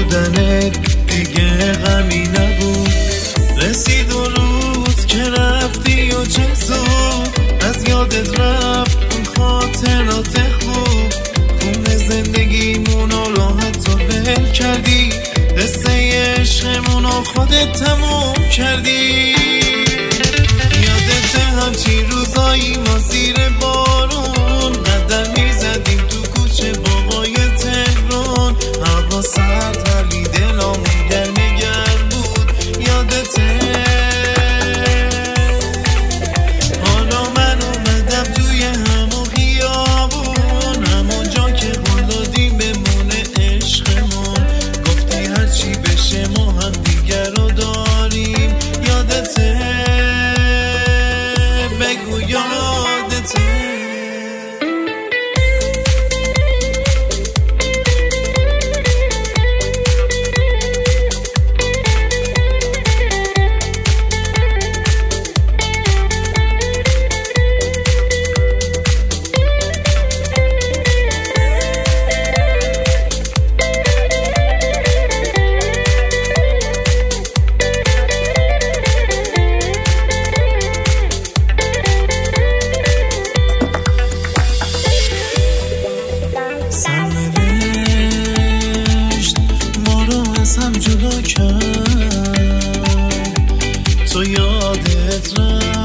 بودنت دیگه غمی نبود. رسید اون روز که رفتی و چه زود از یادت رفت اون خاطرات خوب. خون زندگیمونو راحت و ول کردی، قصه عشقمونو خودت تموم کردی. یادت همچین روزایی ما زیر بارون قدم میزدیم تو کوچه باغای تهران. هوا سرد ولی دلامون گرم گرم بود. یادته حالا من اومدم توی همون خیابون، همون جا که قول دادیم بمونه عشقمون. گفتی هرچی بشه ما هم دیگر رو داریم. یادته بگو یادته سرنوشت ما رو از هم جدا کرد. تو یادت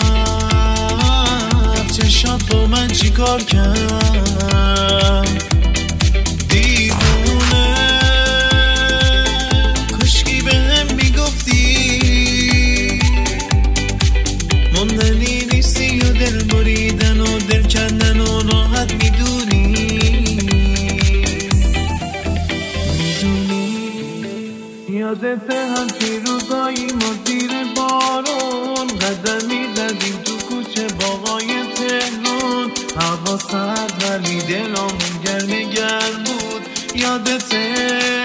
رفت چشات با من چی کار کرد. دیوونه کشکی به هم میگفتی موندنی نیستی و دل بریدن و دل کندن و راحت میدونی. یادته همچین روزایی ما زیر بارون قدم میزدیم تو کوچه باغای تهران. هوا سرد ولی دلامون گرم گرم بود. یادته